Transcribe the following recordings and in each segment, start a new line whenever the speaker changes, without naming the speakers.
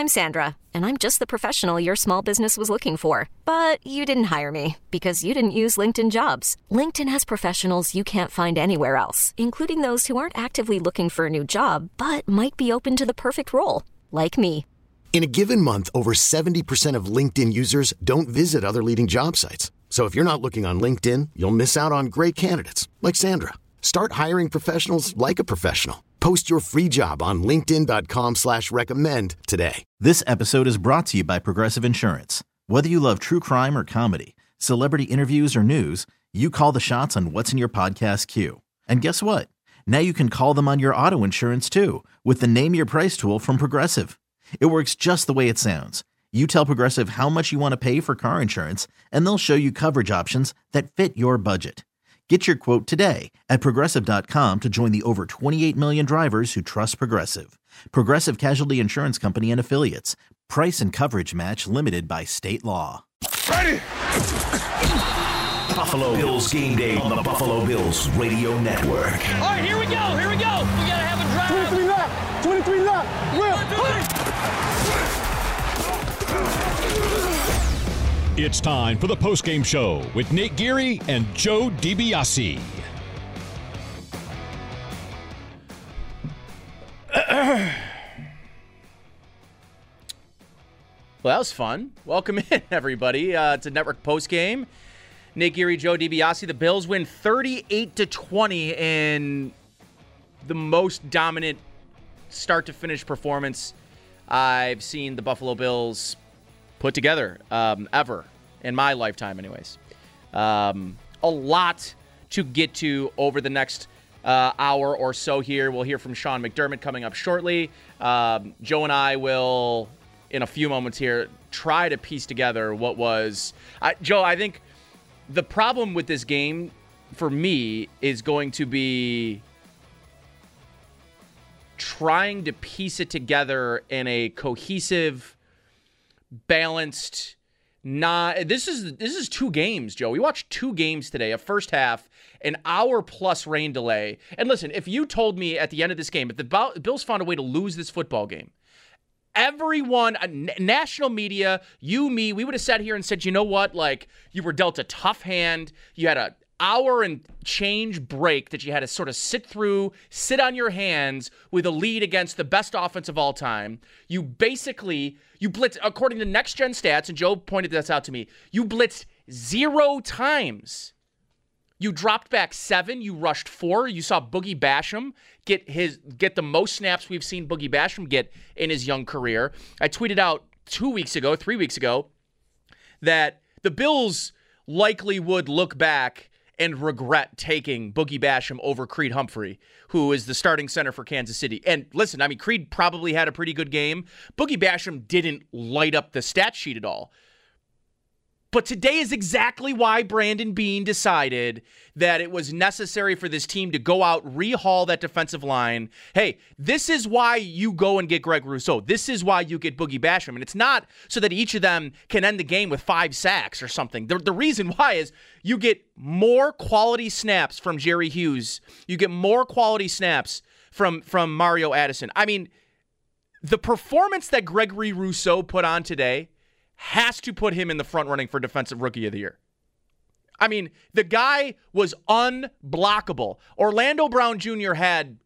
I'm Sandra, and I'm just the professional your small business was looking for. But you didn't hire me because you didn't use LinkedIn Jobs. LinkedIn has professionals you can't find anywhere else, including those who aren't actively looking for a new job, but might be open to the perfect role, like me.
In a given month, over 70% of LinkedIn users don't visit other leading job sites. So if you're not looking on LinkedIn, you'll miss out on great candidates like Sandra. Start hiring professionals like a professional. Post your free job on linkedin.com/recommend today.
This episode is brought to you by Progressive Insurance. Whether you love true crime or comedy, celebrity interviews or news, you call the shots on what's in your podcast queue. And guess what? Now you can call them on your auto insurance too with the Name Your Price tool from Progressive. It works just the way it sounds. You tell Progressive how much you want to pay for car insurance, and they'll show you coverage options that fit your budget. Get your quote today at Progressive.com to join the over 28 million drivers who trust Progressive. Progressive Casualty Insurance Company and Affiliates. Price and coverage match limited by state law.
Ready! Buffalo Bills game day on the Buffalo Bills Radio Network.
All right, here we go. We got to have a drive.
23 left. Will.
It's time for the postgame show with Nate Geary and Joe DiBiase.
Well, that was fun. Welcome in, everybody, to Network Postgame. Nate Geary, Joe DiBiase. The Bills win 38-20 in the most dominant start-to-finish performance I've seen the Buffalo Bills put together ever in my lifetime, anyways. A lot to get to over the next hour or so here. We'll hear from Sean McDermott coming up shortly. Joe and I will, in a few moments here, try to piece together what was... Joe, I think the problem with this game, for me, is going to be trying to piece it together in a cohesive, balanced, this is two games, Joe. We watched two games today, a first half, an hour plus rain delay. And listen, if you told me at the end of this game, if the Bills found a way to lose this football game, everyone, national media, you, me, we would have sat here and said, you know what? Like, you were dealt a tough hand. You had an hour and change break that you had to sort of sit on your hands with a lead against the best offense of all time. You blitzed, according to Next Gen Stats, and Joe pointed this out to me, you blitzed 0 times. You dropped back 7. You rushed 4. You saw Boogie Basham get the most snaps we've seen Boogie Basham get in his young career. I tweeted out 3 weeks ago, that the Bills likely would look back and regret taking Boogie Basham over Creed Humphrey, who is the starting center for Kansas City. And listen, I mean, Creed probably had a pretty good game. Boogie Basham didn't light up the stat sheet at all. But today is exactly why Brandon Beane decided that it was necessary for this team to go out, rehaul that defensive line. Hey, this is why you go and get Greg Rousseau. This is why you get Boogie Basham. And it's not so that each of them can end the game with 5 sacks or something. The reason why is you get more quality snaps from Jerry Hughes. You get more quality snaps from Mario Addison. I mean, the performance that Gregory Rousseau put on today has to put him in the front running for Defensive Rookie of the Year. I mean, the guy was unblockable. Orlando Brown Jr. had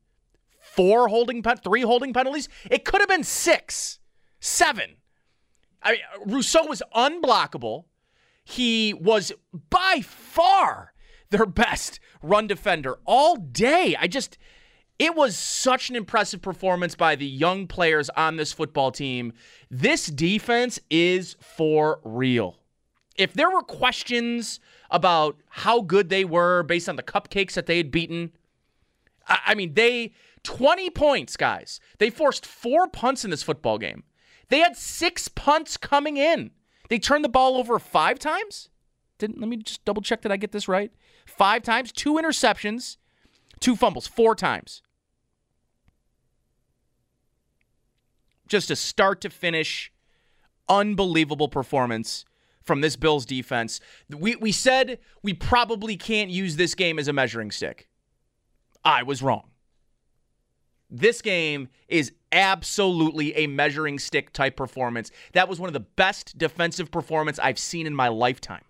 3 holding penalties. It could have been 6, 7. I mean, Rousseau was unblockable. He was by far their best run defender all day. It was such an impressive performance by the young players on this football team. This defense is for real. If there were questions about how good they were based on the cupcakes that they had beaten, 20 points, guys. They forced 4 punts in this football game. They had 6 punts coming in. They turned the ball over 5 times. Let me just double check that I get this right. 5 times, 2 interceptions, 2 fumbles, 4 times. Just a start to finish, unbelievable performance from this Bills defense. We said we probably can't use this game as a measuring stick. I was wrong. This game is absolutely a measuring stick type performance. That was one of the best defensive performances I've seen in my lifetime.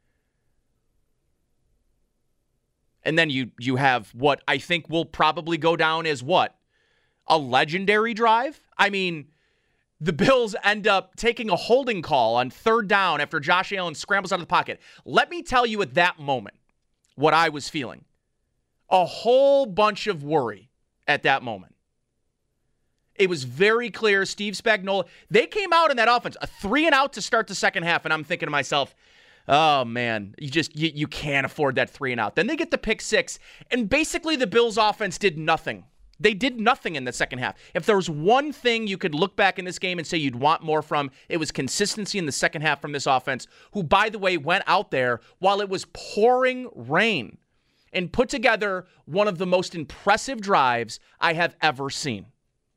And then you have what I think will probably go down as what? A legendary drive? I mean, the Bills end up taking a holding call on third down after Josh Allen scrambles out of the pocket. Let me tell you at that moment what I was feeling. A whole bunch of worry at that moment. It was very clear Steve Spagnuolo, they came out in that offense, a 3-and-out to start the second half, and I'm thinking to myself, oh, man, you can't afford that 3-and-out. Then they get the pick six, and basically the Bills' offense did nothing. They did nothing in the second half. If there was one thing you could look back in this game and say you'd want more from, it was consistency in the second half from this offense, who, by the way, went out there while it was pouring rain and put together one of the most impressive drives I have ever seen.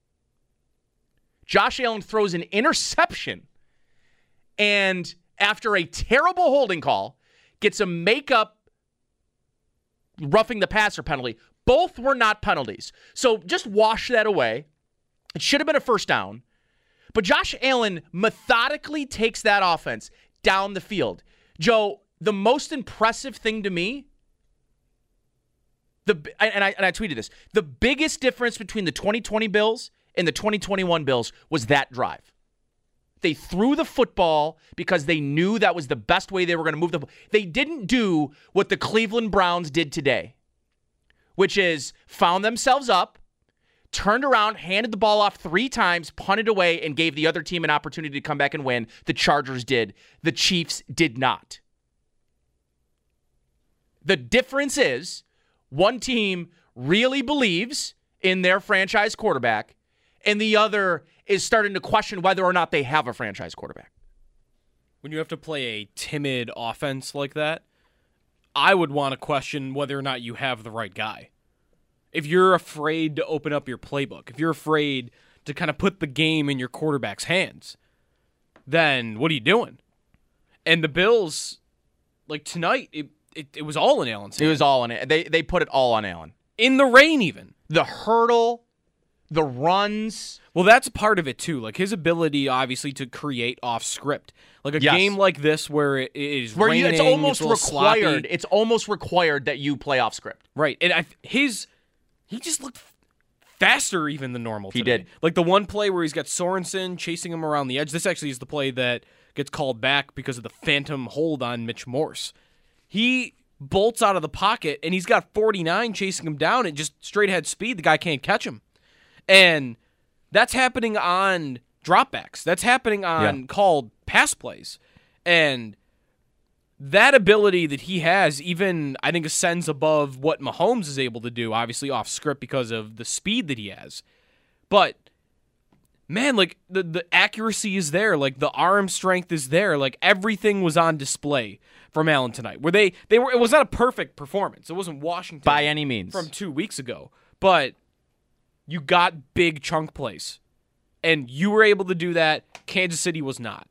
Josh Allen throws an interception, and after a terrible holding call, gets a makeup roughing the passer penalty. Both were not penalties. So just wash that away. It should have been a first down. But Josh Allen methodically takes that offense down the field. Joe, the most impressive thing to me, I tweeted this, the biggest difference between the 2020 Bills and the 2021 Bills was that drive. They threw the football because they knew that was the best way they were going to move the ball. They didn't do what the Cleveland Browns did today, which is found themselves up, turned around, handed the ball off 3 times, punted away, and gave the other team an opportunity to come back and win. The Chargers did. The Chiefs did not. The difference is one team really believes in their franchise quarterback, and the other is starting to question whether or not they have a franchise quarterback.
When you have to play a timid offense like that, I would want to question whether or not you have the right guy. If you're afraid to open up your playbook, if you're afraid to kind of put the game in your quarterback's hands, then what are you doing? And the Bills, like tonight, it was all in Allen's hands.
It was all in it. They put it all on Allen.
In the rain even.
The hurdle, the runs.
Well, that's part of it too. Like his ability, obviously, to create off script. Like a game like this where it is raining,
it's almost
required.
Sloppy. It's almost required that you play off script.
Right, and he just looked faster even than normal today.
He did.
Like the one play where he's got Sorensen chasing him around the edge. This actually is the play that gets called back because of the phantom hold on Mitch Morse. He bolts out of the pocket, and he's got 49 chasing him down at just straight ahead speed. The guy can't catch him. And that's happening on dropbacks. That's happening on called pass plays. And that ability that he has even, I think, ascends above what Mahomes is able to do, obviously off script because of the speed that he has. But, man, like, the accuracy is there. Like, the arm strength is there. Like, everything was on display from Allen tonight. Where they were, it was not a perfect performance. It wasn't Washington
by any means
from 2 weeks ago. But you got big chunk plays. And you were able to do that. Kansas City was not.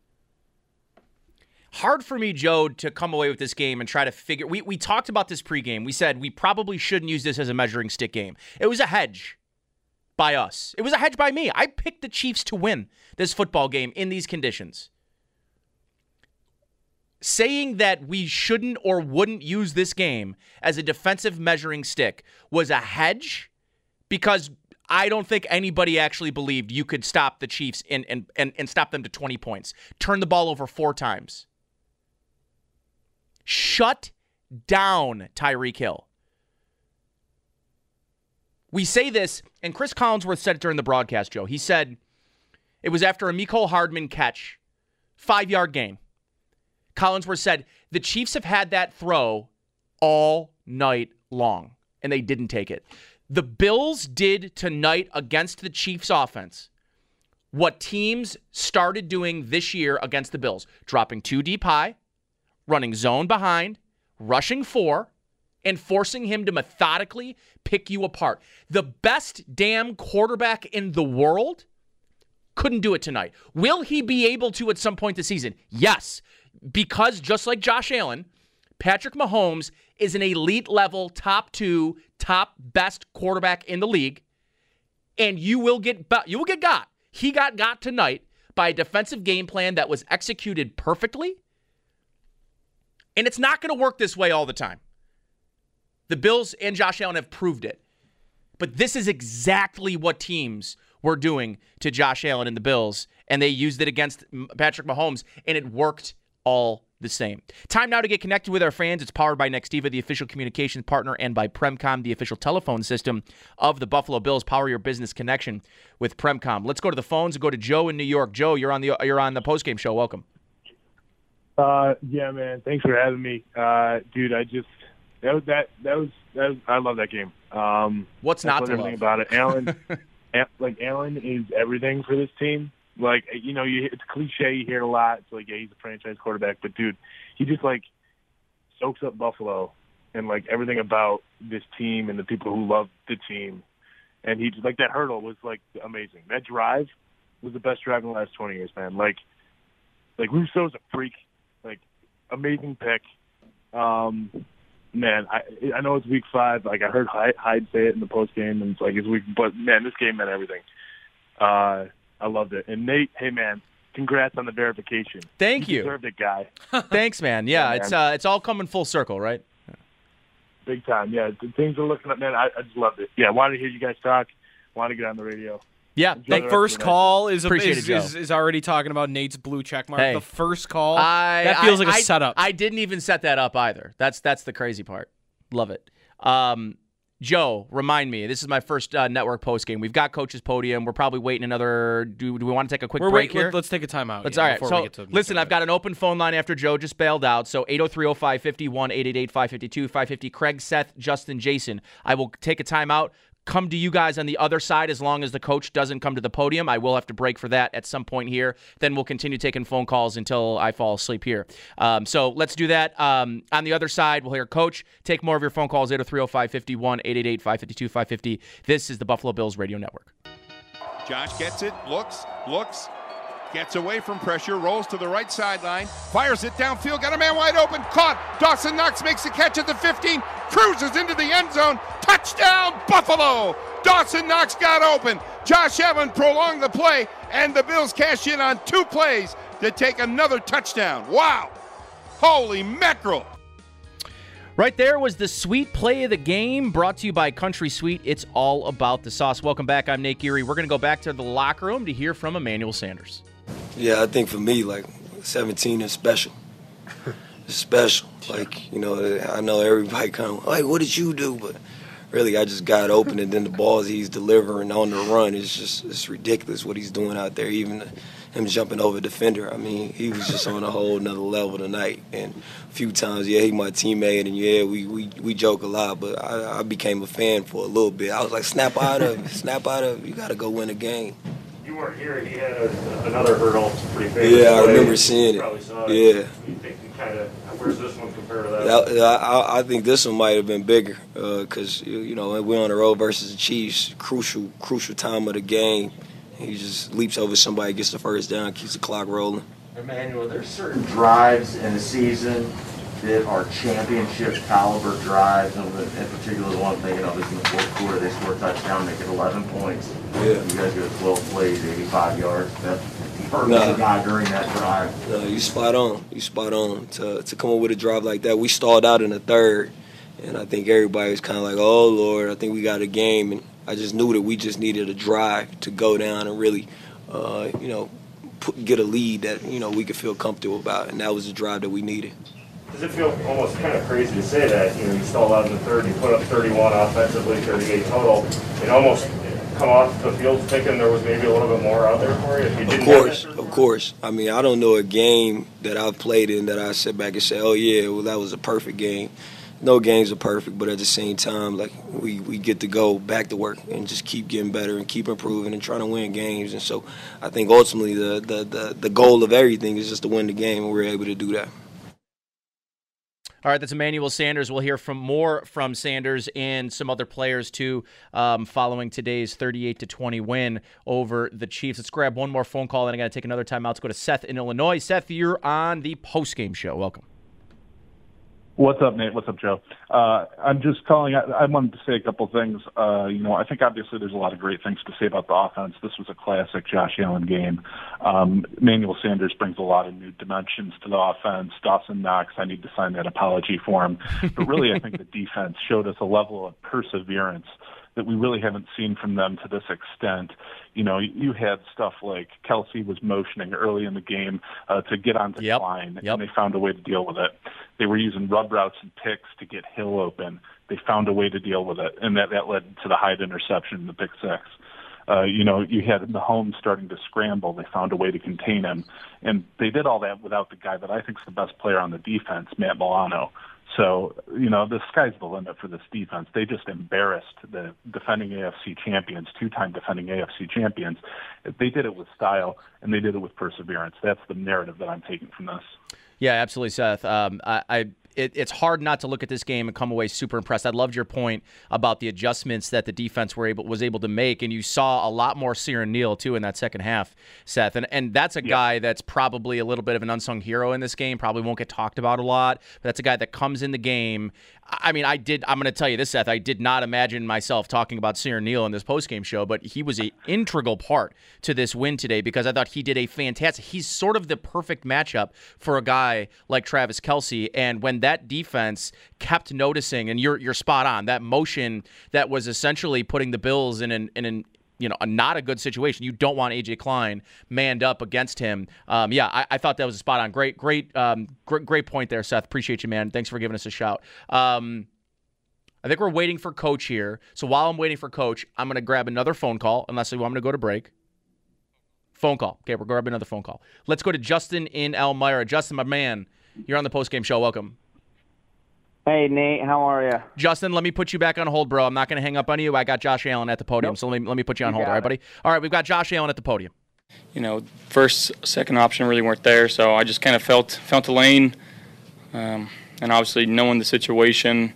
Hard for me, Joe, to come away with this game and try to figure. We talked about this pregame. We said we probably shouldn't use this as a measuring stick game. It was a hedge by us. It was a hedge by me. I picked the Chiefs to win this football game in these conditions. Saying that we shouldn't or wouldn't use this game as a defensive measuring stick was a hedge because I don't think anybody actually believed you could stop the Chiefs and stop them to 20 points. Turn the ball over 4 times. Shut down Tyreek Hill. We say this, and Chris Collinsworth said it during the broadcast, Joe. He said it was after a Mecole Hardman catch, 5-yard gain. Collinsworth said the Chiefs have had that throw all night long, and they didn't take it. The Bills did tonight against the Chiefs offense what teams started doing this year against the Bills, dropping 2 deep high, running zone behind, rushing 4, and forcing him to methodically pick you apart. The best damn quarterback in the world couldn't do it tonight. Will he be able to at some point this season? Yes, because just like Josh Allen, Patrick Mahomes is an elite level, top 2, top best quarterback in the league. And you will get got. He got tonight by a defensive game plan that was executed perfectly. And it's not going to work this way all the time. The Bills and Josh Allen have proved it. But this is exactly what teams were doing to Josh Allen and the Bills, and they used it against Patrick Mahomes, and it worked all the same. Time now to get connected with our fans. It's powered by Nextiva, the official communications partner, and by Premcom, the official telephone system of the Buffalo Bills. Power your business connection with Premcom. Let's go to the phones and go to Joe in New York. Joe, you're on the postgame show. Welcome.
Yeah, man. Thanks for having me, dude. I love that game.
What's not to
everything
love
about it? Allen, Allen is everything for this team. Like, you know, it's cliche. You hear it a lot. It's like, yeah, he's a franchise quarterback, but dude, he just like soaks up Buffalo and like everything about this team and the people who love the team. And he just like that hurdle was like amazing. That drive was the best drive in the last 20 years, man. Like Rousseau's a freak. Like, amazing pick. Man, I know it's week 5. Like, I heard Hyde say it in the post game, and it's like it's week. But man, this game meant everything. I loved it. And Nate, hey man, congrats on the verification.
Thank you.
Deserved it, guy.
Thanks, man. Yeah, it's all coming full circle, right?
Big time. Yeah, things are looking up, man. I just loved it. Yeah, wanted to hear you guys talk. Wanted to get on the radio.
Yeah,
the first call is already talking about Nate's blue check mark.
Hey,
the first call, that feels like a setup.
I didn't even set that up either. That's the crazy part. Love it. Joe, remind me. This is my first network post game. We've got Coach's Podium. We're probably waiting another. Do we want to take a quick break here?
Let's take a timeout.
All right. So listen, I've got an open phone line after Joe just bailed out. So 803-0551, 888-552-550. Craig, Seth, Justin, Jason. I will take a timeout. Come to you guys on the other side as long as the coach doesn't come to the podium. I will have to break for that at some point here. Then we'll continue taking phone calls until I fall asleep here. So let's do that. On the other side, we'll hear Coach. Take more of your phone calls, 803-0551, 888-552-550. This is the Buffalo Bills Radio Network.
Josh gets it, looks, gets away from pressure, rolls to the right sideline, fires it downfield, got a man wide open, caught. Dawson Knox makes the catch at the 15, cruises into the end zone, touchdown Buffalo! Dawson Knox got open. Josh Allen prolonged the play, and the Bills cash in on 2 plays to take another touchdown. Wow! Holy mackerel!
Right there was the sweet play of the game, brought to you by Country Sweet. It's all about the sauce. Welcome back. I'm Nate Geary. We're going to go back to the locker room to hear from Emmanuel Sanders.
Yeah, I think for me, like, 17 is special. It's special. Like, you know, I know everybody kind of, like, what did you do? But really, I just got open, and then the balls he's delivering on the run it's ridiculous what he's doing out there, even him jumping over defender. I mean, he was just on a whole nother level tonight. And a few times, yeah, he's my teammate, and yeah, we joke a lot, but I became a fan for a little bit. I was like, snap out of it. You got to go win a game.
You weren't here. He had another hurdle, pretty famous.
Yeah, I remember seeing it. Yeah.
You think where's this one compared to that?
I think this one might have been bigger because, you know, we're on the road versus the Chiefs, crucial time of the game. He just leaps over somebody, gets the first down, keeps the clock rolling.
Emmanuel, there's certain drives in the season that are championship caliber drives, and in particular the one I'm thinking of is in the fourth quarter. They score a touchdown, make it 11 points.
Yeah.
You guys go 12 plays, 85 yards. That hurt the guy during that drive.
No, you spot on. To come up with a drive like that. We stalled out in the third, and I think everybody was kind of like, oh, Lord, I think we got a game. And I just knew that we just needed a drive to go down and really, get a lead that, you know, we could feel comfortable about, and that was the drive that we needed.
Does it feel almost kind of crazy to say that? You know, you stalled out in the third, you put up 31 offensively, 38 total, and almost come off the field thinking there was maybe a little bit more out there for you? If you didn't
Of course. I mean, I don't know a game that I've played in that I sit back and say, oh, yeah, well, that was a perfect game. No games are perfect, but at the same time, like, we get to go back to work and just keep getting better and keep improving and trying to win games. And so I think ultimately the goal of everything is just to win the game, and we're able to do that.
All right, that's Emmanuel Sanders. We'll hear more from Sanders and some other players, too, following today's 38-20 win over the Chiefs. Let's grab one more phone call, and I got to take another timeout. Let's go to Seth in Illinois. Seth, you're on the postgame show. Welcome.
What's up, Nate? What's up, Joe? I'm just calling. I wanted to say a couple things. I think obviously there's a lot of great things to say about the offense. This was a classic Josh Allen game. Emmanuel Sanders brings a lot of new dimensions to the offense. Dawson Knox, I need to sign that apology for him. But really, I think the defense showed us a level of perseverance that we really haven't seen from them to this extent. You had stuff like Kelsey was motioning early in the game to get onto the line, and they found a way to deal with it. They were using rub routes and picks to get Hill open. They found a way to deal with it, and that led to the Hyde interception, the pick six. You had Mahomes starting to scramble. They found a way to contain him, and they did all that without the guy that I think is the best player on the defense, Matt Milano. So, the sky's the limit for this defense. They just embarrassed the defending AFC champions, two-time defending AFC champions. They did it with style, and they did it with perseverance. That's the narrative that I'm taking from this.
Yeah, absolutely, Seth. It's hard not to look at this game and come away super impressed. I loved your point about the adjustments that the defense was able to make, and you saw a lot more Siran Neal, too, in that second half, Seth. And that's a guy that's probably a little bit of an unsung hero in this game, probably won't get talked about a lot, but that's a guy that comes in the game. I'm going to tell you this, Seth, I did not imagine myself talking about Siran Neal in this postgame show, but he was an integral part to this win today because I thought he did a fantastic, he's sort of the perfect matchup for a guy like Travis Kelce, and when that defense kept noticing, and you're spot on, that motion that was essentially putting the Bills in a not a good situation. You don't want A.J. Klein manned up against him. I thought that was a spot on. Great point there, Seth. Appreciate you, man. Thanks for giving us a shout. I think we're waiting for Coach here. So while I'm waiting for Coach, I'm going to grab another phone call, unless you want me to go to break. Phone call. Okay, we're grabbing another phone call. Let's go to Justin in Elmira. Justin, my man, you're on the postgame show. Welcome.
Hey, Nate, how are you?
Justin, let me put you back on hold, bro. I'm not going to hang up on you. I got Josh Allen at the podium, so let me put you on hold, all right, buddy? All right, we've got Josh Allen at the podium.
First, second option really weren't there, so I just kind of felt the lane, and obviously knowing the situation,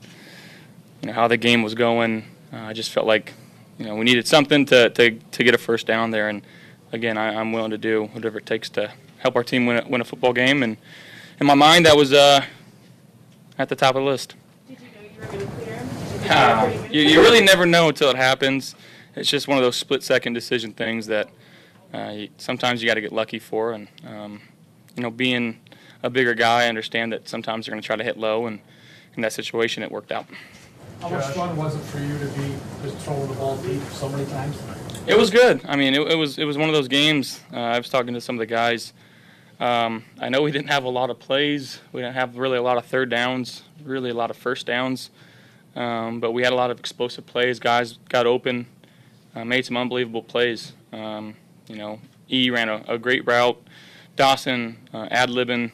how the game was going, I just felt like, we needed something to get a first down there, and again, I'm willing to do whatever it takes to help our team win a football game, and in my mind, that was at the top of the list.
Did you know you were going to clear him?
You really never know until it happens. It's just one of those split-second decision things that sometimes you got to get lucky for. And, being a bigger guy, I understand that sometimes you're going to try to hit low, and in that situation it worked out.
How much fun was it for you to be just throwing the ball deep so many times?
It was good. I mean, it was one of those games. I was talking to some of the guys. I know we didn't have a lot of plays. We didn't have really a lot of third downs, really a lot of first downs. But we had a lot of explosive plays. Guys got open, made some unbelievable plays. E ran a great route. Dawson ad-libbing.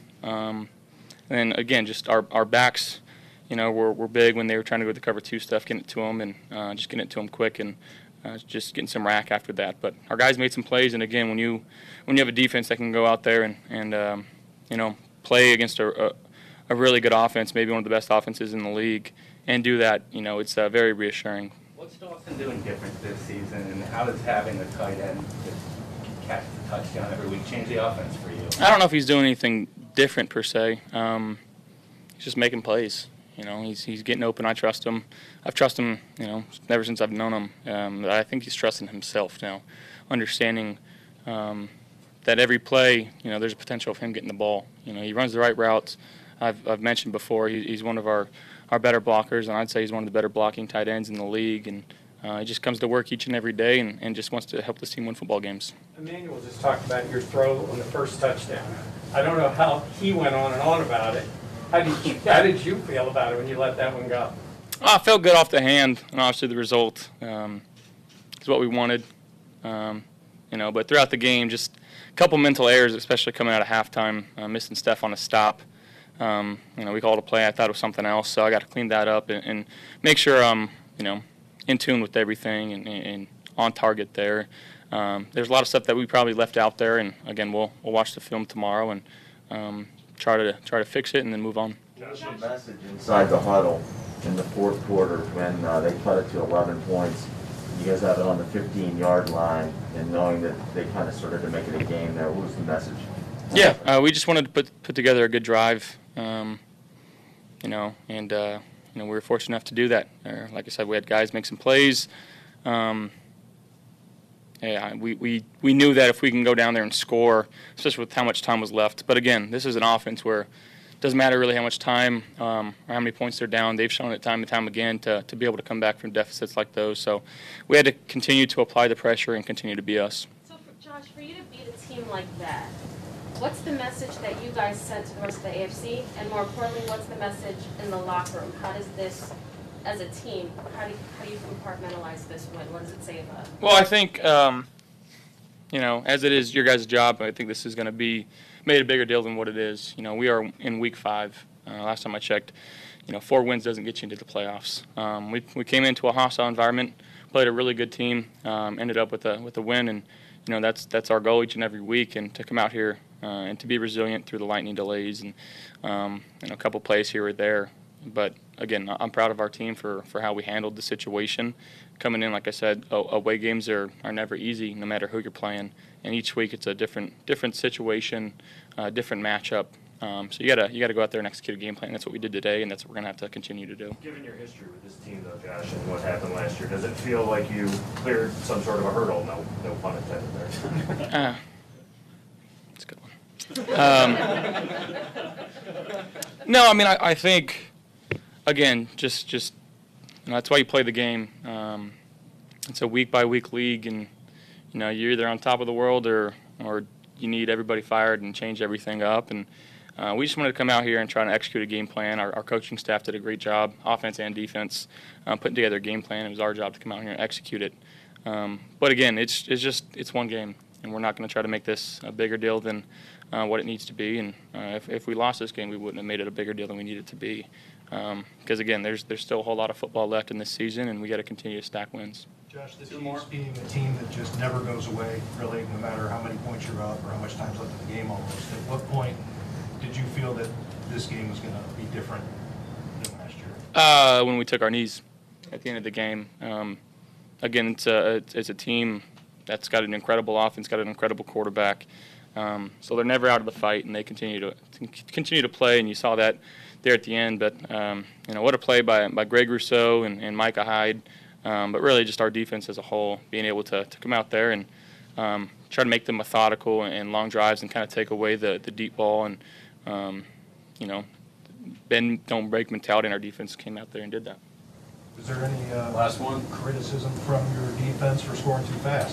And again, just our backs, were big when they were trying to go with the cover two stuff, getting it to them and just getting it to them quick and just getting some rack after that. But our guys made some plays, and again, when you have a defense that can go out there and play against a really good offense, maybe one of the best offenses in the league, and do that, it's very reassuring.
What's Dawson doing different this season, and how does having a tight end that catches a touchdown every week change the offense for you?
I don't know if he's doing anything different per se. He's just making plays. He's getting open. I trust him. I've trusted him, ever since I've known him. I think he's trusting himself now, understanding that every play, there's a potential of him getting the ball. He runs the right routes. I've mentioned before, he's one of our better blockers, and I'd say he's one of the better blocking tight ends in the league. And he just comes to work each and every day and just wants to help this team win football games.
Emmanuel just talked about your throw on the first touchdown. I don't know how he went on and on about it. How did you feel about it when you let that one go?
I felt good off the hand, and obviously the result is what we wanted. But throughout the game, just a couple mental errors, especially coming out of halftime, missing Steph on a stop. We called a play. I thought it was something else, so I got to clean that up and make sure I'm, in tune with everything and on target there. There's a lot of stuff that we probably left out there, and again, we'll watch the film tomorrow and try to fix it and then move on.
What's your message inside the huddle in the fourth quarter when they cut it to 11 points? You guys have it on the 15-yard line, and knowing that they kind of started to make it a game there. What was the message?
Yeah, we just wanted to put together a good drive. and we were fortunate enough to do that. Like I said, we had guys make some plays. We knew that if we can go down there and score, especially with how much time was left. But again, this is an offense where it doesn't matter really how much time or how many points they're down. They've shown it time and time again to be able to come back from deficits like those. So we had to continue to apply the pressure and continue to be us.
So, Josh, for you to beat a team like that, what's the message that you guys sent to the rest of the AFC? And more importantly, what's the message in the locker room? How does this, as a team, how do you compartmentalize this win? What does it say about it?
Well, I think, as it is your guys' job, I think this is going to be made a bigger deal than what it is. We are in week 5. Last time I checked, 4 wins doesn't get you into the playoffs. We came into a hostile environment, played a really good team, ended up with a win, and that's our goal each and every week. And to come out here and to be resilient through the lightning delays and a couple plays here or there. But again, I'm proud of our team for how we handled the situation. Coming in, like I said, away games are never easy, no matter who you're playing. And each week it's a different situation, different matchup. So you gotta go out there and execute a game plan. That's what we did today, and that's what we're gonna have to continue to do.
Given your history with this team, though, Josh, and what happened last year, does it feel like you cleared some sort of a hurdle? No pun intended there.
That's a good one. No, I mean I think. Again, just that's why you play the game. It's a week-by-week league, and you're either on top of the world or you need everybody fired and change everything up. And we just wanted to come out here and try to execute a game plan. Our coaching staff did a great job, offense and defense, putting together a game plan. It was our job to come out here and execute it. But again, it's one game, and we're not going to try to make this a bigger deal than what it needs to be. And if we lost this game, we wouldn't have made it a bigger deal than we needed it to be. Because again, there's still a whole lot of football left in this season, and we got to continue to stack wins.
Josh, the Chiefs being a team that just never goes away, really, no matter how many points you're up or how much time's left in the game almost. At what point did you feel that this game was going to be different than last year?
When we took our knees at the end of the game. Again, it's a team that's got an incredible offense, got an incredible quarterback. So they're never out of the fight, and they continue to play, and you saw that there at the end. But what a play by Greg Rousseau and Micah Hyde, but really just our defense as a whole, being able to come out there and try to make them methodical and long drives and kind of take away the deep ball and bend don't break mentality, and our defense came out there and did that.
Is there any criticism from your defense for scoring too fast?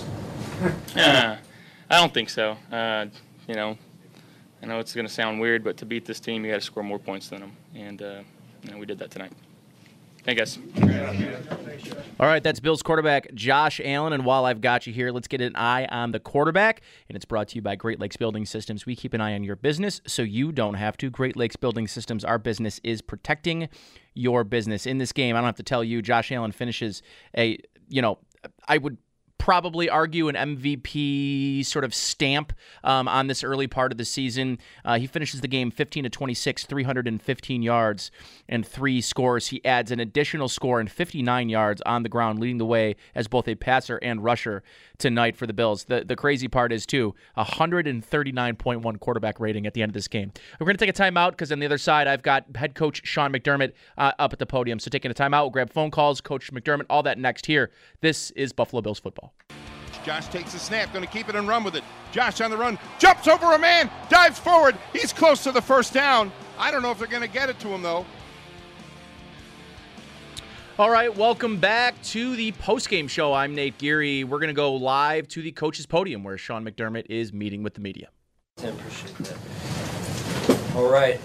I don't think so. I know it's going to sound weird, but to beat this team, you got to score more points than them, and we did that tonight. Thank you, guys.
All right, that's Bills quarterback Josh Allen, and while I've got you here, let's get an eye on the quarterback, and it's brought to you by Great Lakes Building Systems. We keep an eye on your business so you don't have to. Great Lakes Building Systems, our business is protecting your business. In this game, I don't have to tell you, Josh Allen finishes I would probably argue an MVP sort of stamp on this early part of the season. He finishes the game 15-26, 315 yards and 3 scores. He adds an additional score and 59 yards on the ground, leading the way as both a passer and rusher tonight for the Bills. The crazy part is, too, 139.1 quarterback rating at the end of this game. We're going to take a timeout because on the other side, I've got head coach Sean McDermott up at the podium. So taking a timeout, we'll grab phone calls, Coach McDermott, all that next here. This is Buffalo Bills football.
Josh takes the snap, going to keep it and run with it. Josh on the run, jumps over a man, dives forward. He's close to the first down. I don't know if they're going to get it to him, though.
All right, welcome back to the postgame show. I'm Nate Geary. We're going to go live to the coach's podium where Sean McDermott is meeting with the media.
I appreciate that. All right.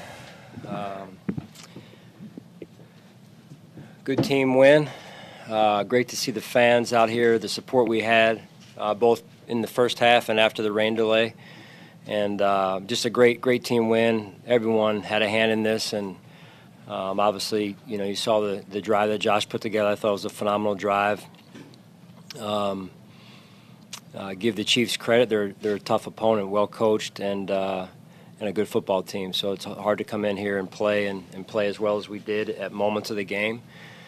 Good team win. Great to see the fans out here, the support we had, both in the first half and after the rain delay. And just a great team win. Everyone had a hand in this, and obviously, you saw the drive that Josh put together. I thought it was a phenomenal drive. Give the Chiefs credit. They're a tough opponent, well coached, and a good football team. So it's hard to come in here and play as well as we did at moments of the game.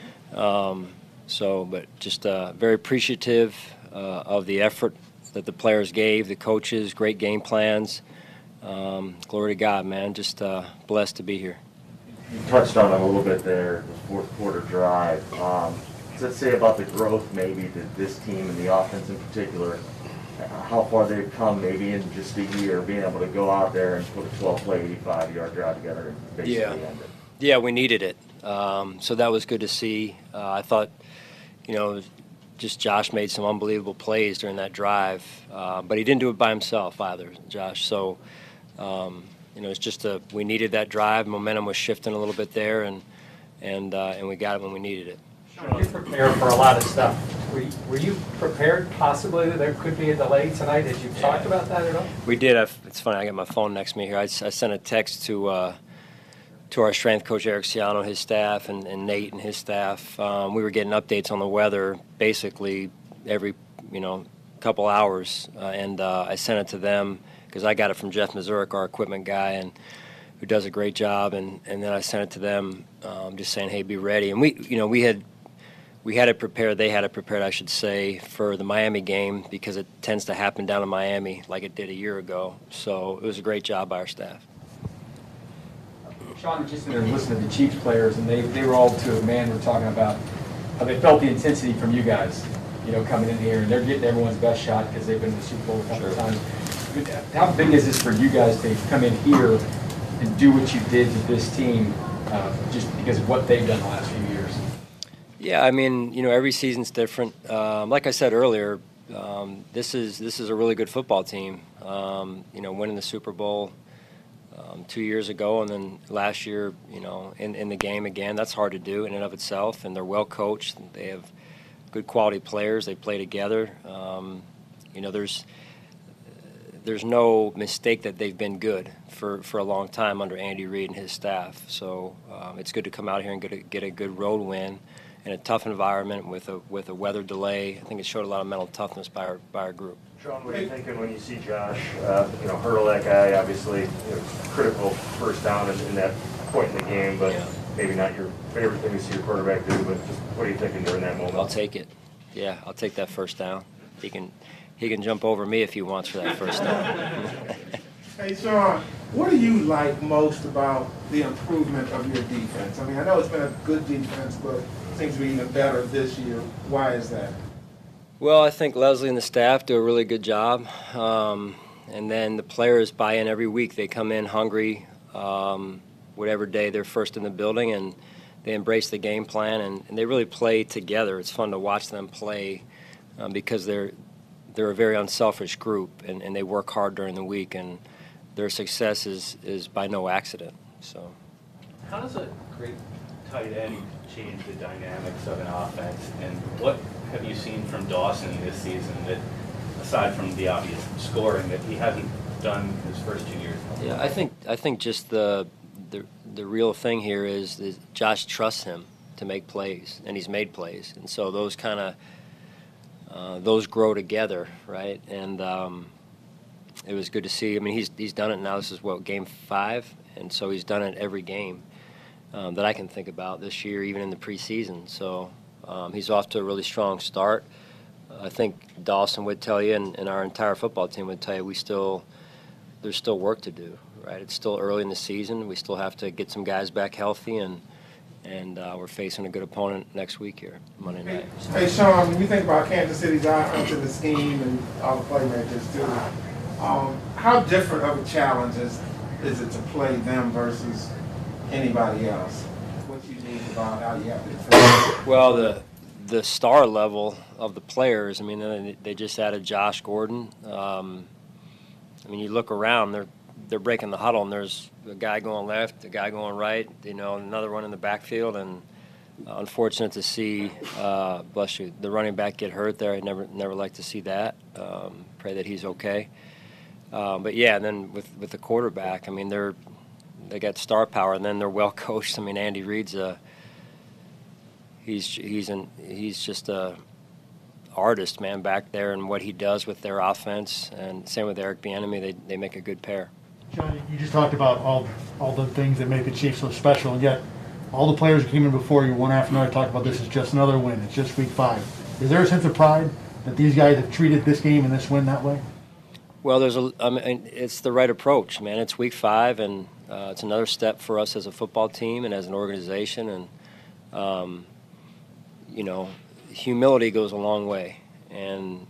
But just very appreciative of the effort that the players gave, the coaches, great game plans. Glory to God, man. Just blessed to be here.
You touched on it a little bit there, the fourth quarter drive. Let's say about the growth maybe that this team and the offense in particular, how far they've come maybe in just a year, being able to go out there and put a 12-play, 85-yard drive together and basically end it.
Yeah, we needed it. So that was good to see. I thought, just Josh made some unbelievable plays during that drive, but he didn't do it by himself either, Josh. So, it's just we needed that drive. Momentum was shifting a little bit there, and we got it when we needed it.
You're prepared for a lot of stuff. Were you prepared possibly that there could be a delay tonight? Did you talk about that at all?
We did. It's funny. I got my phone next to me here. I sent a text to our strength coach Eric Ciano, his staff, and Nate and his staff. We were getting updates on the weather basically every couple hours, and I sent it to them because I got it from Jeff Mazurek, our equipment guy, and who does a great job. And then I sent it to them, just saying, hey, be ready. And we had it prepared. They had it prepared, I should say, for the Miami game because it tends to happen down in Miami like it did a year ago. So it was a great job by our staff.
Sean, just listening to the Chiefs players, and they were all to a man. We're talking about how they felt the intensity from you guys, coming in here, and they're getting everyone's best shot because they've been in the Super Bowl a couple of times. How big is this for you guys to come in here and do what you did to this team, just because of what they've done the last few years?
Yeah, I mean, every season's different. Like I said earlier, this is a really good football team. Winning the Super Bowl 2 years ago, and then last year, in the game again. That's hard to do in and of itself, and they're well coached. They have good quality players. They play together. There's no mistake that they've been good for a long time under Andy Reid and his staff. So it's good to come out here and get a good road win in a tough environment with a weather delay. I think it showed a lot of mental toughness by our group.
Sean, what are you thinking when you see Josh, hurdle that guy? Obviously, critical first down in that point in the game, but maybe not your favorite thing to see your quarterback do. But just what are you thinking during that moment?
I'll take it. Yeah, I'll take that first down. He can jump over me if he wants for that first down.
Hey, Sean, what do you like most about the improvement of your defense? I mean, I know it's been a good defense, but it seems to be even better this year. Why is that?
Well, I think Leslie and the staff do a really good job. And then the players buy in every week. They come in hungry, whatever day they're first in the building, and they embrace the game plan, and they really play together. It's fun to watch them play because they're a very unselfish group, and they work hard during the week, and their success is by no accident. So,
how does a great tight end change the dynamics of an offense, and what have you seen from Dawson this season that, aside from the obvious scoring, that he hasn't done his first 2 years?
Yeah, I think just the real thing here is that Josh trusts him to make plays, and he's made plays, and so those kind of those grow together, right? And it was good to see. I mean, he's done it now. This is game 5, and so he's done it every game that I can think about this year, even in the preseason. So he's off to a really strong start. I think Dawson would tell you, and our entire football team would tell you, there's still work to do, right? It's still early in the season. We still have to get some guys back healthy, and we're facing a good opponent next week here, Monday night.
Hey, Sean, when you think about Kansas City's offense and the scheme and all the playmakers too, how different of a challenge is it to play them versus anybody else? What's unique about how you have to defend?
Well, the star level of the players, I mean, they just added Josh Gordon. I mean, you look around, they're breaking the huddle, and there's a guy going left, a guy going right, another one in the backfield, and unfortunate to see, bless you, the running back get hurt there. I'd never like to see that. Pray that he's okay. But yeah, and then with the quarterback, I mean, they got star power, and then they're well coached. I mean, Andy Reid's he's just a artist, man, back there, and what he does with their offense, and same with Eric Bieniemy. They make a good pair.
John, you just talked about all the things that make the Chiefs so special, and yet all the players who came in before you, one after another, talked about this is just another win. It's just week 5. Is there a sense of pride that these guys have treated this game and this win that way?
Well, it's the right approach, man. It's week 5, and it's another step for us as a football team and as an organization. And humility goes a long way, and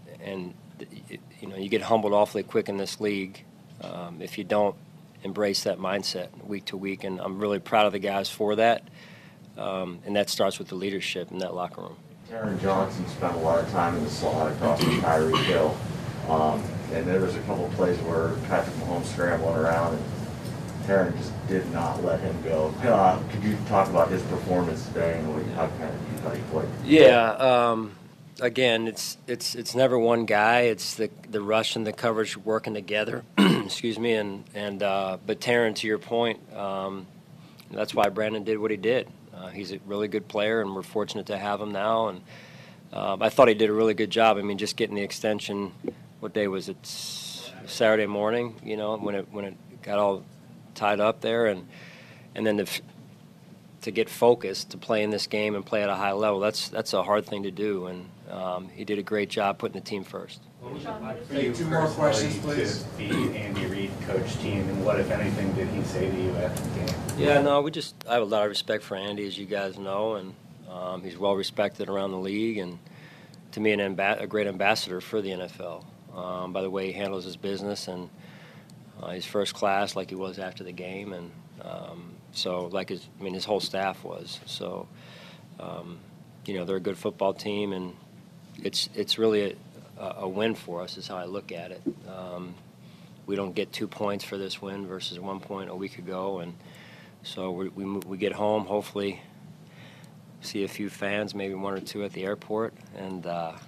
you get humbled awfully quick in this league if you don't embrace that mindset week to week. And I'm really proud of the guys for that, and that starts with the leadership in that locker room.
Taron Johnson spent a lot of time in the slot across from Tyreek Hill. And there was a couple of plays where Patrick Mahomes scrambling around, and Taron just did not let him go. Could you talk about his performance today and how you thought he played?
Yeah. Again, it's never one guy. It's the rush and the coverage working together. Excuse me. But Taron, to your point, that's why Brandon did what he did. He's a really good player, and we're fortunate to have him now. And I thought he did a really good job. I mean, just getting the extension. What day was it? Saturday morning. When it got all tied up there, and then to get focused to play in this game and play at a high level. That's a hard thing to do, and he did a great job putting the team first.
What was it like for you personally to be Andy Reid coach team, and what, if anything, did he say to you after the game?
Yeah, no, I have a lot of respect for Andy, as you guys know, and he's well respected around the league, and to me, a great ambassador for the NFL. By the way he handles his business, and he's first class like he was after the game, and so his whole staff was. So they're a good football team, and it's really a win for us is how I look at it. We don't get 2 points for this win versus 1 point a week ago, and so we get home, hopefully see a few fans, maybe 1 or 2 at the airport, and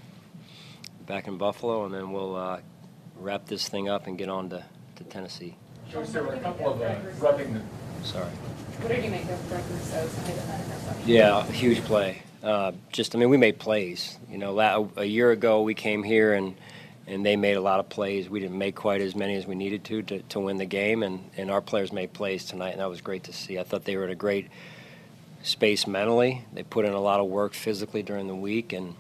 back in Buffalo, and then we'll wrap this thing up and get on to Tennessee.
There were a couple of rubbing.
Sorry.
What did you make of Greg Russo's interception?
Yeah, huge play. We made plays. A year ago we came here and they made a lot of plays. We didn't make quite as many as we needed to win the game, and our players made plays tonight, and that was great to see. I thought they were in a great space mentally. They put in a lot of work physically during the week, and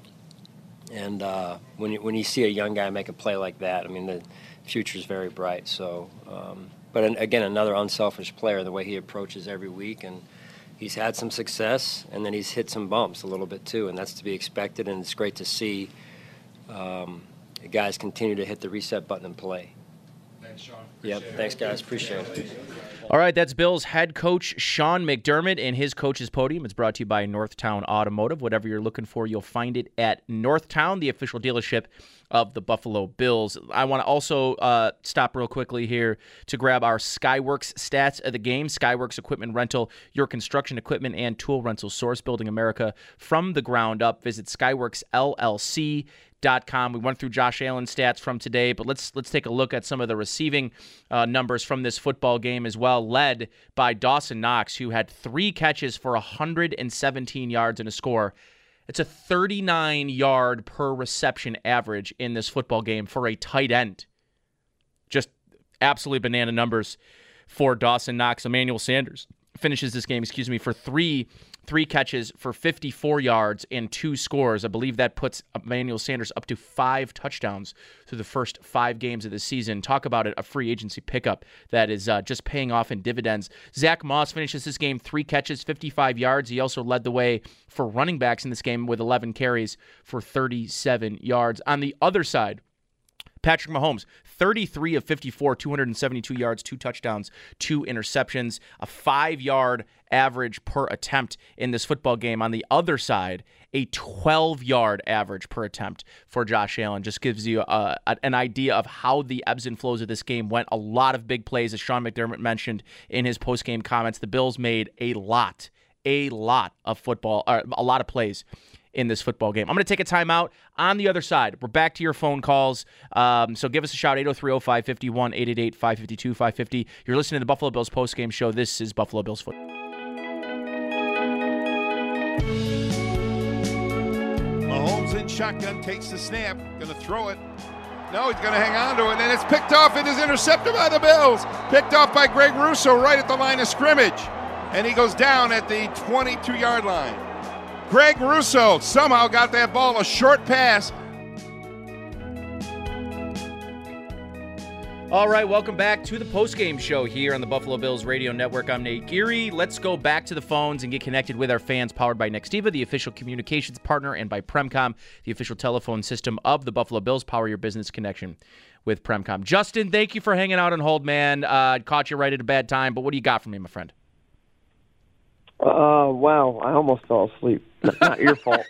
when you see a young guy make a play like that, I mean, the future is very bright. So, but again, another unselfish player, the way he approaches every week, and he's had some success, and then he's hit some bumps a little bit too, and that's to be expected. And it's great to see guys continue to hit the reset button and play.
Thanks, Sean.
Yep. Thanks, guys. Appreciate it.
All right, that's Bills head coach Sean McDermott and his coach's podium. It's brought to you by Northtown Automotive. Whatever you're looking for, you'll find it at Northtown, the official dealership of the Buffalo Bills. I want to also stop real quickly here to grab our Skyworks stats of the game. Skyworks Equipment Rental, your construction equipment and tool rental source, building America from the ground up. Visit SkyworksLLC.com. We went through Josh Allen's stats from today, but let's take a look at some of the receiving numbers from this football game as well, led by Dawson Knox, who had 3 catches for 117 yards and a score. It's a 39-yard per reception average in this football game for a tight end. Just absolutely banana numbers for Dawson Knox. Emmanuel Sanders finishes this game, for three catches for 54 yards and 2 scores. I believe that puts Emmanuel Sanders up to 5 touchdowns through the first 5 games of the season. Talk about it, a free agency pickup that is just paying off in dividends. Zach Moss finishes this game 3 catches, 55 yards. He also led the way for running backs in this game with 11 carries for 37 yards. On the other side, Patrick Mahomes, 33 of 54, 272 yards, 2 touchdowns, 2 interceptions, a 5-yard average per attempt in this football game. On the other side, a 12-yard average per attempt for Josh Allen. Just gives you an idea of how the ebbs and flows of this game went. A lot of big plays, as Sean McDermott mentioned in his post-game comments. The Bills made a lot of plays in this football game. I'm going to take a timeout. On the other side, we're back to your phone calls. So give us a shout, 803-0551, 888-552-550. You're listening to the Buffalo Bills postgame show. This is Buffalo Bills football.
Mahomes in shotgun, takes the snap, going to throw it. No, he's going to hang on to it, and it's picked off. It is intercepted by the Bills. Picked off by Greg Rousseau right at the line of scrimmage. And he goes down at the 22-yard line. Greg Rousseau somehow got that ball, a short pass.
All right, welcome back to the postgame show here on the Buffalo Bills Radio Network. I'm Nate Geary. Let's go back to the phones and get connected with our fans, powered by Nextiva, the official communications partner, and by Premcom, the official telephone system of the Buffalo Bills. Power your business connection with Premcom. Justin, thank you for hanging out on hold, man. Caught you right at a bad time, but what do you got for me, my friend?
Wow, I almost fell asleep. Not your fault.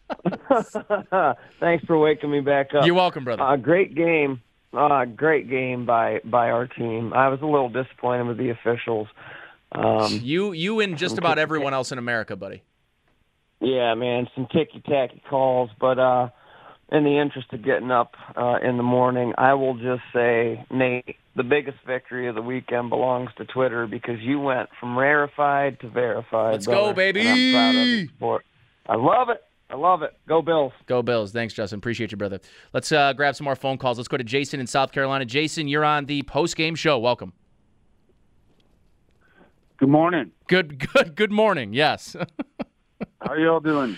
Thanks for waking me back up.
You're welcome, brother.
Great game. Great game by our team. I was a little disappointed with the officials.
You and just about everyone else in America, buddy.
Yeah, man, some ticky-tacky calls. But in the interest of getting up in the morning, I will just say, Nate, the biggest victory of the weekend belongs to Twitter because you went from rarefied to verified.
Let's go, baby.
And I'm proud of the sport. I love it. I love it. Go Bills.
Go Bills. Thanks, Justin. Appreciate you, brother. Let's grab some more phone calls. Let's go to Jason in South Carolina. Jason, you're on the post-game show. Welcome.
Good morning.
Good morning. Yes.
How are you all doing?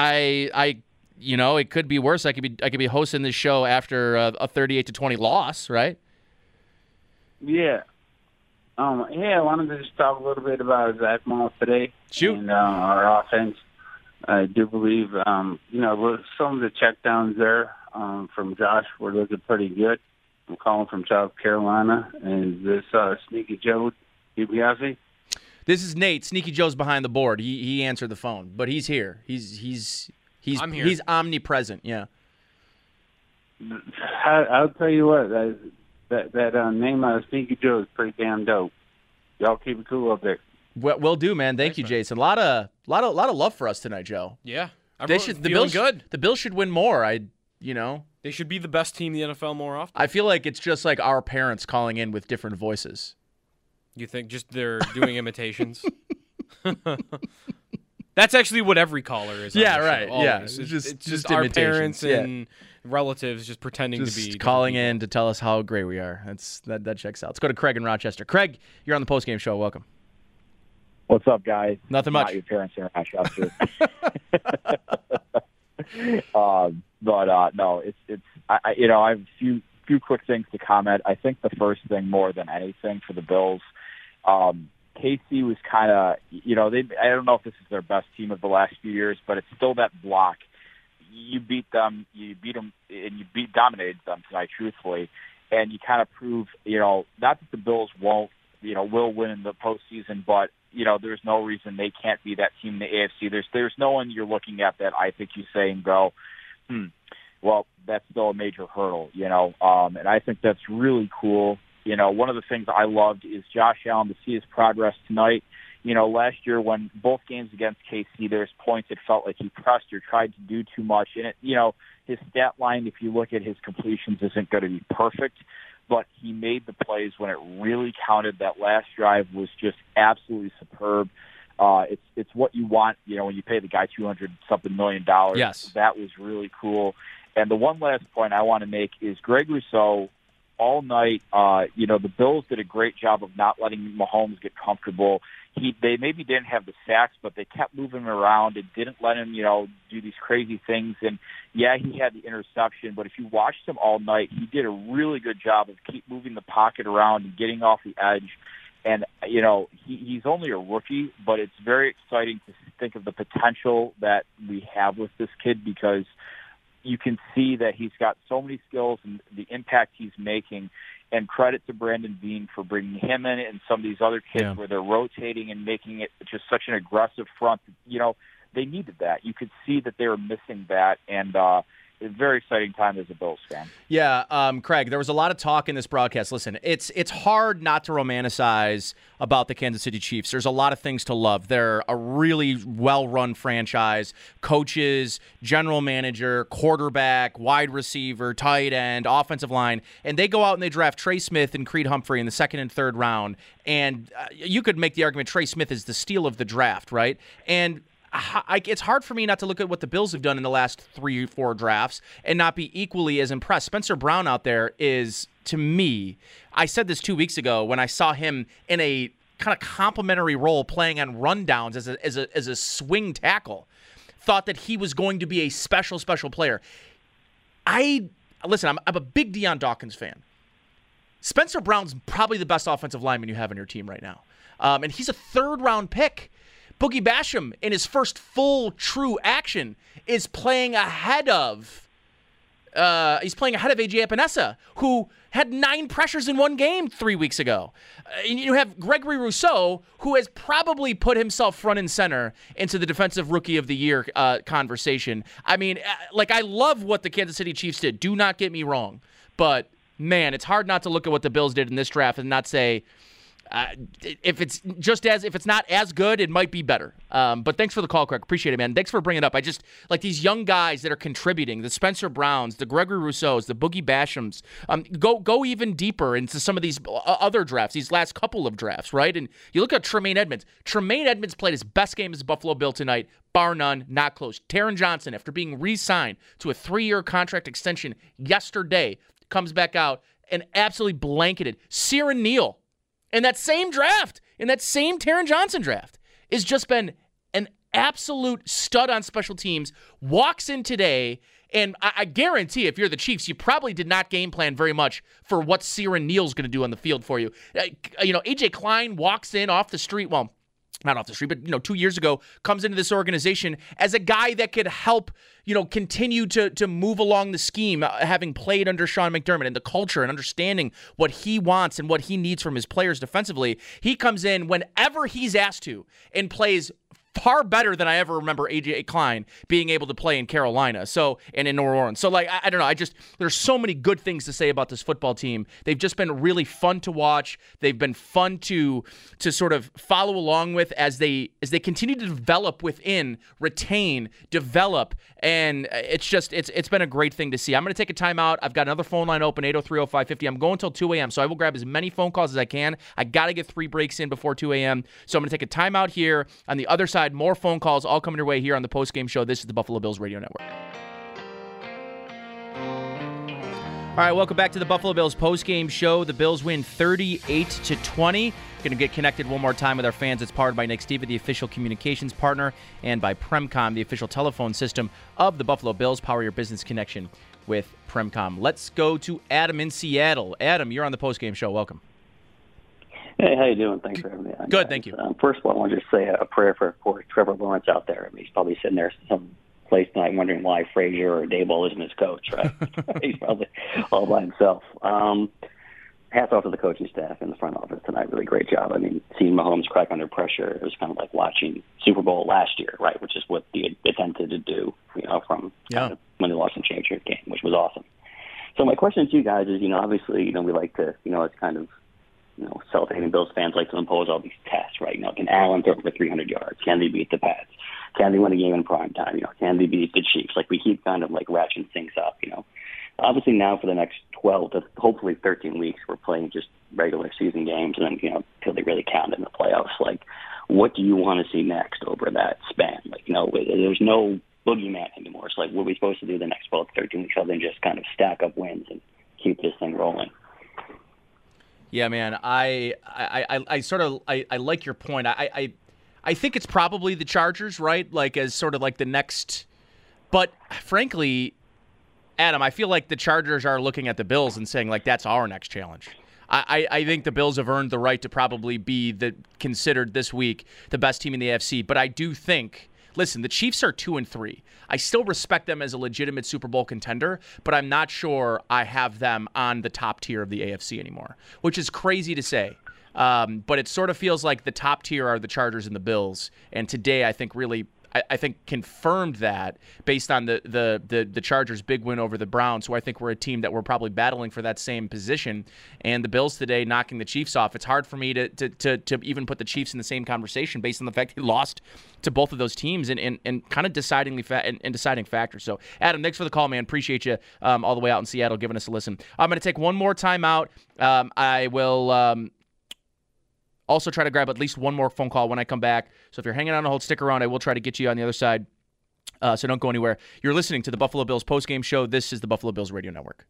It could be worse. I could be hosting this show after a 38-20 loss, right?
Yeah. I wanted to just talk a little bit about Zach Moss today.
Shoot.
And our offense. I do believe, some of the checkdowns there from Josh were looking pretty good. I'm calling from South Carolina. And this Sneaky Joe DiBiase?
This is Nate. Sneaky Joe's behind the board. He answered the phone, but he's here. He's
I'm here.
He's omnipresent. Yeah.
I'll tell you what, that name Sneaky Joe is pretty damn dope. Y'all keep it cool up there.
Will do, man. Thanks, you, Jason. A lot of love for us tonight, Joe.
Yeah,
the Bills good. The Bills should win more.
They should be the best team in the NFL more often.
I feel like it's just like our parents calling in with different voices.
You think just they're doing imitations? That's actually what every caller is.
Yeah,
on the
right.
show,
Yeah,
always.
it's just
our
imitations.
parents and relatives just pretending
Just
to be
calling in to tell us how great we are. That checks out. Let's go to Craig in Rochester. Craig, you're on the postgame show. Welcome.
What's up, guys?
Nothing much.
Not your parents here in Rochester. No, I have a few quick things to comment. I think the first thing more than anything for the Bills, KC was kind of, I don't know if this is their best team of the last few years, but it's still that block. You beat them, and you dominated them tonight, truthfully, and you kind of prove, not that the Bills will win in the postseason, but there's no reason they can't be that team in the AFC. There's no one you're looking at that I think you say and go, well, that's still a major hurdle, and I think that's really cool. One of the things I loved is Josh Allen, to see his progress tonight. Last year when both games against KC, there's points it felt like he pressed or tried to do too much. And his stat line, if you look at his completions, isn't going to be perfect, but he made the plays when it really counted. That last drive was just absolutely superb. It's what you want, when you pay the guy $200-something million.
Yes.
That was really cool. And the one last point I want to make is Greg Rousseau, all night, the Bills did a great job of not letting Mahomes get comfortable. They maybe didn't have the sacks, but they kept moving him around and didn't let him, do these crazy things. And, yeah, he had the interception, but if you watched him all night, he did a really good job of keep moving the pocket around and getting off the edge. And, he's only a rookie, but it's very exciting to think of the potential that we have with this kid because you can see that he's got so many skills and the impact he's making. And credit to Brandon Beane for bringing him in and some of these other kids where they're rotating and making it just such an aggressive front. They needed that. You could see that they were missing that. And a very exciting time as a Bills fan.
Yeah, Craig, there was a lot of talk in this broadcast. Listen, it's hard not to romanticize about the Kansas City Chiefs. There's a lot of things to love. They're a really well-run franchise. Coaches, general manager, quarterback, wide receiver, tight end, offensive line, and they go out and they draft Trey Smith and Creed Humphrey in the second and third round. And you could make the argument Trey Smith is the steal of the draft, right? And it's hard for me not to look at what the Bills have done in the last 3 or 4 drafts and not be equally as impressed. Spencer Brown out there is, to me, I said this 2 weeks ago when I saw him in a kind of complimentary role playing on rundowns as a swing tackle, thought that he was going to be a special player. Listen, I'm a big Deion Dawkins fan. Spencer Brown's probably the best offensive lineman you have on your team right now. And he's a third-round pick. Boogie Basham, in his first full true action, is playing ahead of A.J. Epinesa, who had 9 pressures in one game 3 weeks ago. And you have Gregory Rousseau, who has probably put himself front and center into the Defensive Rookie of the Year conversation. I mean, I love what the Kansas City Chiefs did. Do not get me wrong. But, man, it's hard not to look at what the Bills did in this draft and not say, if it's not as good, it might be better. But thanks for the call, Craig. Appreciate it, man. Thanks for bringing it up. I just like these young guys that are contributing, the Spencer Browns, the Gregory Rousseaus, the Boogie Bashams. Go even deeper into some of these other drafts, these last couple of drafts, right? And you look at Tremaine Edmonds. Tremaine Edmonds played his best game as a Buffalo Bill tonight, bar none, not close. Taron Johnson, after being re-signed to a 3-year contract extension yesterday, comes back out and absolutely blanketed. Siran Neal, in that same draft, in that same Taron Johnson draft, has just been an absolute stud on special teams, walks in today, and I guarantee if you're the Chiefs, you probably did not game plan very much for what Siran Neal's going to do on the field for you. A.J. Klein walks in off the street, well, not off the street, but 2 years ago, comes into this organization as a guy that could help, continue to move along the scheme, having played under Sean McDermott and the culture and understanding what he wants and what he needs from his players defensively. He comes in whenever he's asked to and plays far better than I ever remember A.J. Klein being able to play in Carolina and in New Orleans. So, I don't know. There's so many good things to say about this football team. They've just been really fun to watch. They've been fun to sort of follow along with as they continue to develop within, retain, develop, and it's been a great thing to see. I'm going to take a timeout. I've got another phone line open, 803-0550. I'm going until 2 a.m., so I will grab as many phone calls as I can. I got to get 3 breaks in before 2 a.m., so I'm going to take a timeout here. On the other side, more phone calls all coming your way here on the postgame show. This is the Buffalo Bills Radio Network. All right, welcome back to the Buffalo Bills postgame show. The Bills win 38-20. Going to get connected one more time with our fans. It's powered by Nick Steva, the official communications partner, and by Premcom, the official telephone system of the Buffalo Bills. Power your business connection with Premcom. Let's go to Adam in Seattle. Adam, you're on the postgame show. Welcome.
Hey, how you doing? Thanks for having me on.
Good, thank you.
First of all, I want to just say a prayer for Trevor Lawrence out there. I mean, he's probably sitting there some place tonight wondering why Frazier or Daboll isn't his coach, right? He's probably all by himself. Hats off to the coaching staff in the front office tonight. Really great job. I mean, seeing Mahomes crack under pressure, it was kind of like watching Super Bowl last year, right, which is what they attempted to do, from kind of when they lost the championship game, which was awesome. So my question to you guys is, obviously, we like to, it's kind of, self-hating Bills fans like to impose all these tests, right? Can Allen throw for 300 yards? Can they beat the Pats? Can they win a game in prime time? Can they beat the Chiefs? We keep kind of ratcheting things up, Obviously now for the next 12 to hopefully 13 weeks, we're playing just regular season games and then, till they really count in the playoffs. What do you want to see next over that span? There's no boogeyman anymore. So what are we supposed to do the next 12 to 13 weeks other than just kind of stack up wins and keep this thing rolling?
Yeah, man, I like your point. I think it's probably the Chargers, right? As sort of the next. But frankly, Adam, I feel like the Chargers are looking at the Bills and saying that's our next challenge. I think the Bills have earned the right to probably be considered this week the best team in the AFC. But I do think. Listen, the Chiefs are 2-3. I still respect them as a legitimate Super Bowl contender, but I'm not sure I have them on the top tier of the AFC anymore, which is crazy to say. But it sort of feels like the top tier are the Chargers and the Bills. And today, I think really, I think confirmed that based on the Chargers' big win over the Browns, who I think we're a team that we're probably battling for that same position. And the Bills today knocking the Chiefs off. It's hard for me to even put the Chiefs in the same conversation based on the fact they lost to both of those teams and kind of deciding factors. So, Adam, thanks for the call, man. Appreciate you all the way out in Seattle giving us a listen. I'm going to take one more time out. I will also try to grab at least one more phone call when I come back. So if you're hanging on a hold, stick around. I will try to get you on the other side. So don't go anywhere. You're listening to the Buffalo Bills postgame show. This is the Buffalo Bills Radio Network.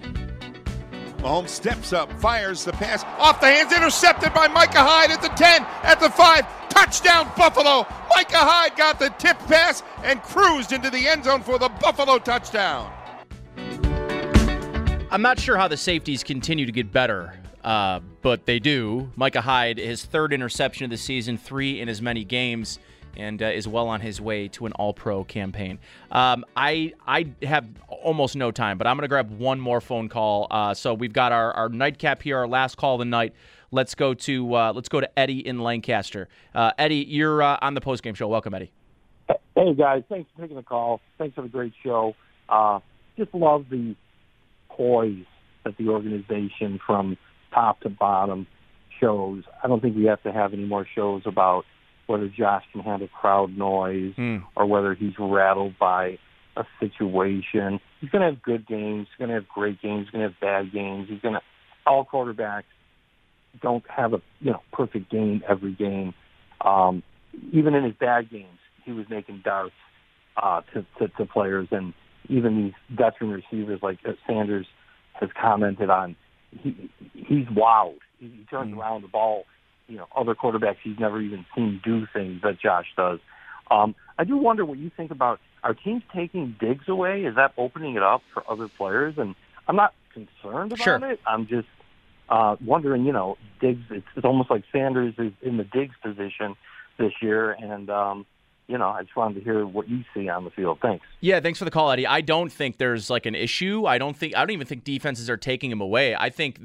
Mahomes steps up, fires the pass, off the hands, intercepted by Micah Hyde at the 10, at the 5, touchdown Buffalo! Micah Hyde got the tip pass and cruised into the end zone for the Buffalo touchdown.
I'm not sure how the safeties continue to get better but they do. Micah Hyde, his third interception of the season, 3 in as many games, and is well on his way to an All-Pro campaign. I have almost no time, but I'm going to grab one more phone call. So we've got our nightcap here, our last call of the night. Let's go to Eddie in Lancaster. Eddie, you're on the postgame show. Welcome, Eddie.
Hey, guys. Thanks for taking the call. Thanks for the great show. Just love the poise that the organization from top to bottom shows. I don't think we have to have any more shows about whether Josh can handle crowd noise or whether he's rattled by a situation. He's going to have good games. He's going to have great games. He's going to have bad games. All quarterbacks don't have a perfect game every game. Even in his bad games, he was making darts to players, and even these veteran receivers like Sanders has commented on. He's wowed. He turns around the ball. Other quarterbacks he's never even seen do things that Josh does. I do wonder what you think about, are teams taking Diggs away? Is that opening it up for other players? And I'm not concerned about it. I'm just wondering, Diggs, it's almost like Sanders is in the Diggs position this year, and I just wanted to hear what you see on the field. Thanks.
Yeah, thanks for the call, Eddie. I don't think there's like an issue. I don't even think defenses are taking him away. I think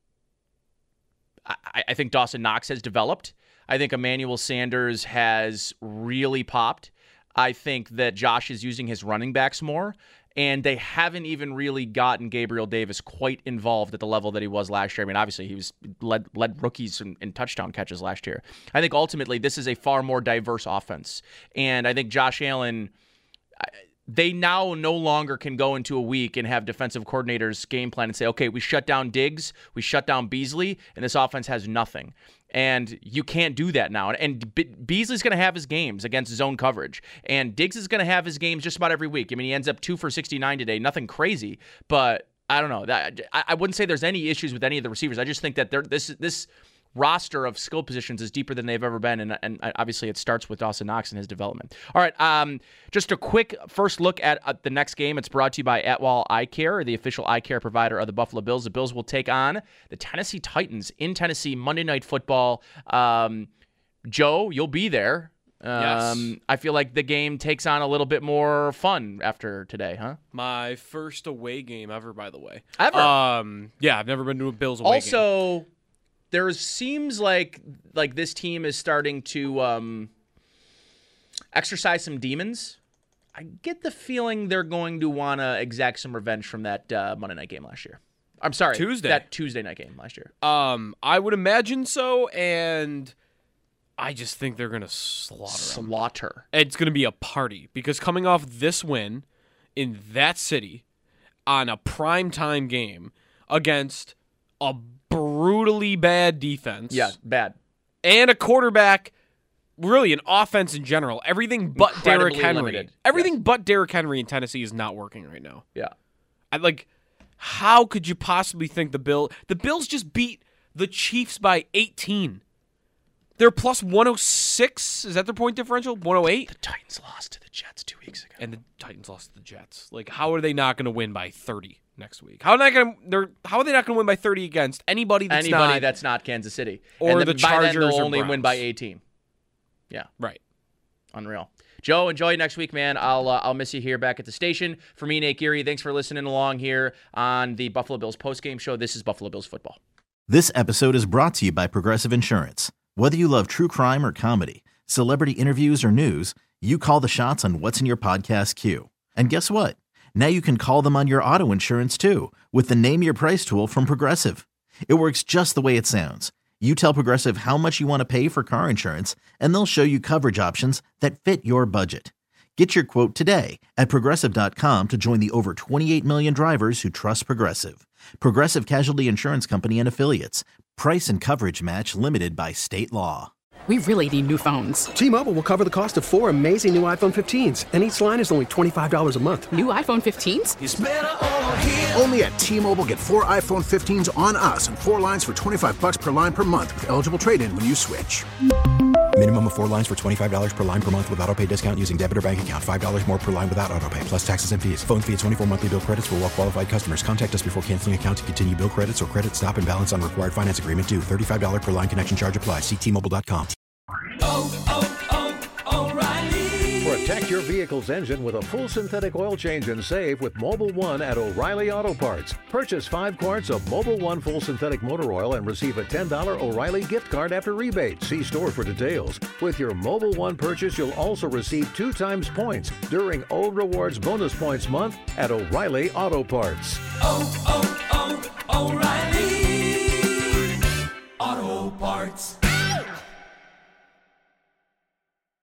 Dawson Knox has developed. I think Emmanuel Sanders has really popped. I think that Josh is using his running backs more, and they haven't even really gotten Gabriel Davis quite involved at the level that he was last year. I mean, obviously, he was led rookies in touchdown catches last year. I think ultimately this is a far more diverse offense, and I think Josh Allen, they now no longer can go into a week and have defensive coordinators game plan and say, okay, we shut down Diggs, we shut down Beasley, and this offense has nothing. And you can't do that now. And Beasley's going to have his games against zone coverage. And Diggs is going to have his games just about every week. I mean, he ends up 2 for 69 today. Nothing crazy. But I don't know. I wouldn't say there's any issues with any of the receivers. I just think that this roster of skill positions is deeper than they've ever been, and obviously it starts with Dawson Knox and his development. All right, just a quick first look at the next game. It's brought to you by Atwell Eye Care, the official eye care provider of the Buffalo Bills. The Bills will take on the Tennessee Titans in Tennessee, Monday Night Football. Joe, you'll be there.
Yes.
I feel like the game takes on a little bit more fun after today, huh?
My first away game ever, by the way.
Ever?
Yeah, I've never been to a Bills away game.
Also, there seems like this team is starting to exercise some demons. I get the feeling they're going to want to exact some revenge from that Monday night game last year. I'm sorry, that Tuesday night game last year.
I would imagine so, and I just think they're going to slaughter. It's going to be a party, because coming off this win in that city on a primetime game against a brutally bad defense.
Yeah, bad.
And a quarterback, really an offense in general. Everything but Derrick Henry.
Limited.
Everything but Derrick Henry in Tennessee is not working right now.
Yeah.
How could you possibly think the Bills just beat the Chiefs by 18? They're plus 106. Is that their point differential? 108?
The Titans lost to the Jets 2 weeks ago.
And the Titans lost to the Jets. How are they not going to win by 30 next week? How are they not going to win by 30 against anybody that's not
Kansas City?
Or
and
the Chargers
by then they'll
or
only
Browns.
win by 18. Yeah.
Right.
Unreal. Joe, enjoy next week, man. I'll miss you here back at the station. For me, Nate Geary, thanks for listening along here on the Buffalo Bills postgame show. This is Buffalo Bills football.
This episode is brought to you by Progressive Insurance. Whether you love true crime or comedy, celebrity interviews or news, you call the shots on what's in your podcast queue. And guess what? Now you can call them on your auto insurance too with the Name Your Price tool from Progressive. It works just the way it sounds. You tell Progressive how much you want to pay for car insurance, and they'll show you coverage options that fit your budget. Get your quote today at Progressive.com to join the over 28 million drivers who trust Progressive. Progressive Casualty Insurance Company and Affiliates. Price and coverage match limited by state law.
We really need new phones.
T-Mobile will cover the cost of 4 amazing new iPhone 15s, and each line is only $25 a month.
New iPhone 15s?
It's better over here.
Only at T-Mobile, get 4 iPhone 15s on us and 4 lines for $25 per line per month with eligible trade-in when you switch.
Minimum of 4 lines for $25 per line per month with autopay discount using debit or bank account. $5 more per line without autopay, plus taxes and fees. Phone fee at 24 monthly bill credits for well-qualified customers. Contact us before canceling account to continue bill credits or credit stop and balance on required finance agreement due. $35 per line connection charge applies. See T-Mobile.com.
Protect your vehicle's engine with a full synthetic oil change and save with Mobil 1 at O'Reilly Auto Parts. Purchase 5 quarts of Mobil 1 full synthetic motor oil and receive a $10 O'Reilly gift card after rebate. See store for details. With your Mobil 1 purchase, you'll also receive 2 times points during O Rewards Bonus Points Month at O'Reilly Auto Parts.
O'Reilly Auto Parts.